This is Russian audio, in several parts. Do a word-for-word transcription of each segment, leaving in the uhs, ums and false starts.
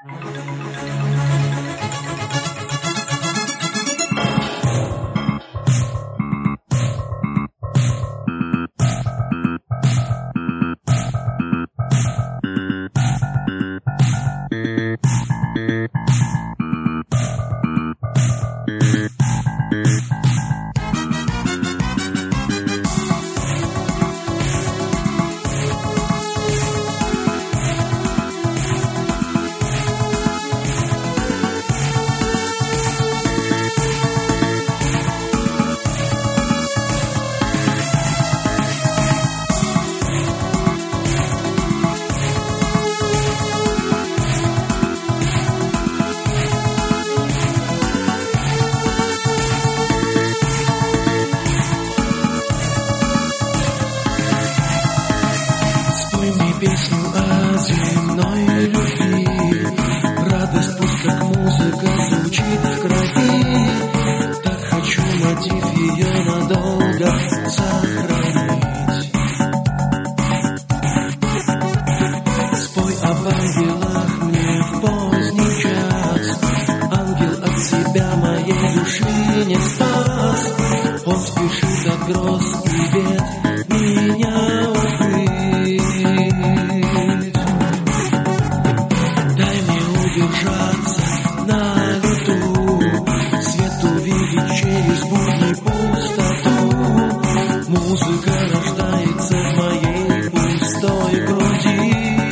Песню о земной любви, радость пусть как музыка звучит в крови. Так хочу мотив ее надолго сохранить. Спой об ангелах мне в поздний час. Ангел от себя моей души не спас. Он спешит от гроз и бед меня укрыть. Держаться на лету, свет увидеть через будни пустоту. Музыка рождается в моей пустой груди.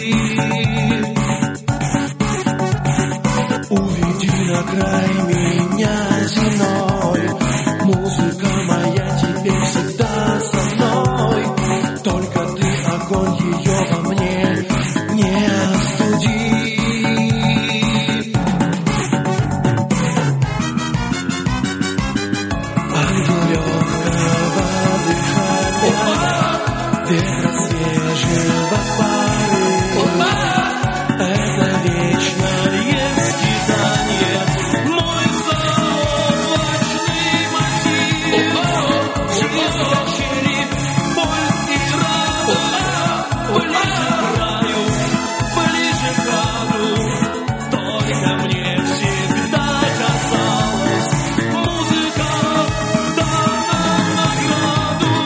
Уведи на край меня земной. Музыка моя теперь всегда со мной. Только ты, огонь ее во мне, не остуди. Ветра свежего порыва, это вечное скитание, мой заоблачный мотив. Через вечери боль и радость, ближе к краю, ближе к аду. Только мне всегда казалось, музыка дана награду.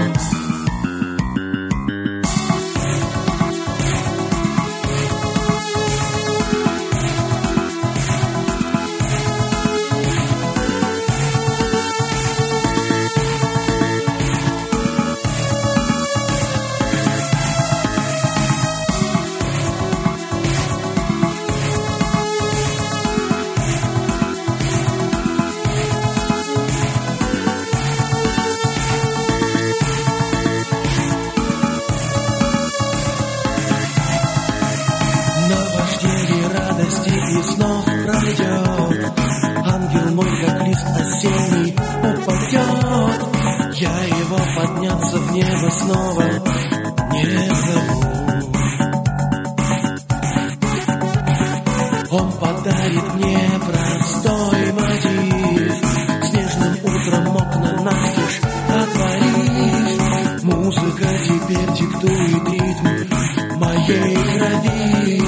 Радости и снов пройдет. Ангел мой, как лист осенний, упадет. Я его подняться в небо снова не зову. Он подарит мне простой мотив. Снежным утром окна настежь отворив. Музыка теперь диктует ритм моей крови.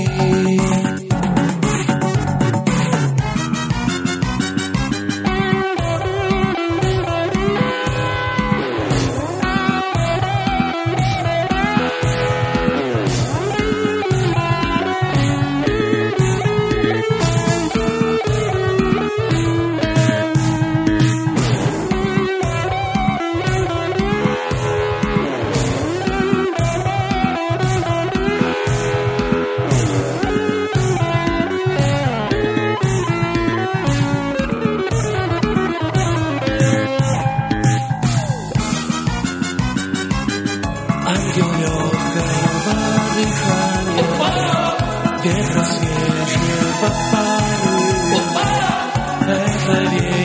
Ангел легкого дыхания, ветра свежего порыва, это вечер.